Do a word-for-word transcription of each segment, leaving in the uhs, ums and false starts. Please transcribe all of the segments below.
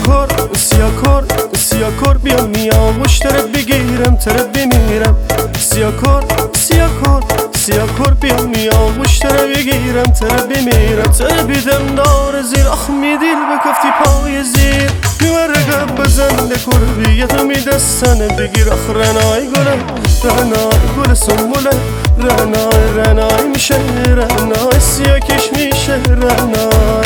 سیاکار سیاکار سیاکار بیا میاوش تره بگیرم تره بمیرم سیاکار سیاکار سیاکار بیا میاوش تره بگیرم تره بمیرم تره بیدم دار زیر اخمی دیل بکفتی پای زیر میوره بزن دکور بیتو میدستن بگیر اخ رنای گله رنای گل سنبوله رنای رنای میشه رنای سیاکش میشه رنای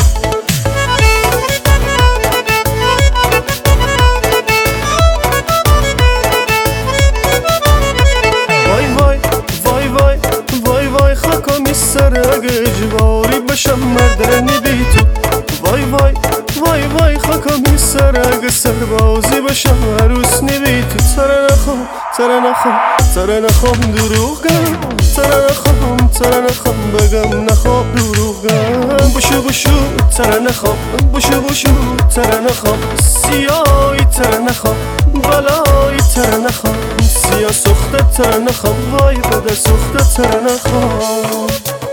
سر اگه اجباری بشم مردنی بی تو وای وای وای وای خاکم سر اگه سربازی بشم عروس نبی تو تره نخوام تره نخوام تره نخوام دروغم تره نخوام تره نخوام بگم نخوام دروغم بشو بشو تره نخوام بشو بشو تره نخوام سیایی تره نخوام بلایی تره نخوام سیاه سخته تره نخوام وای بده سخته تره نخوام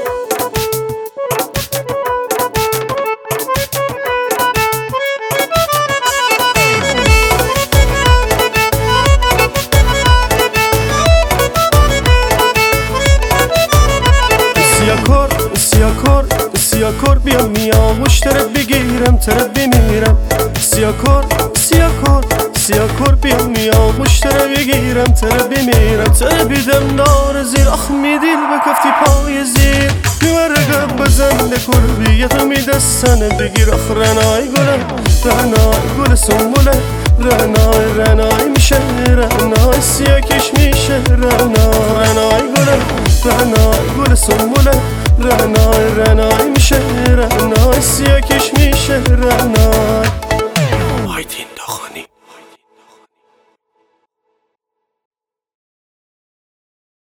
سیاکار سیاکار سیاکار بیا میاوش تره بگیرم تره بمیرم سیاکار سیاکار سیاکار بیا میاوش تره بگیرم تره بمیرم تره بیدم دار زیر اخمی دیل بکفتی پای زیر میوره بزن دکور بیتو میدستن بگیر اخ رنای گله رنای گل سنبوله رنای رنای میشه رنای سیاکش میشه رنای رنای گله رنای گل سنبوله رنای رنای میشه رنای سیاکش میشه رنای آیدین داخانی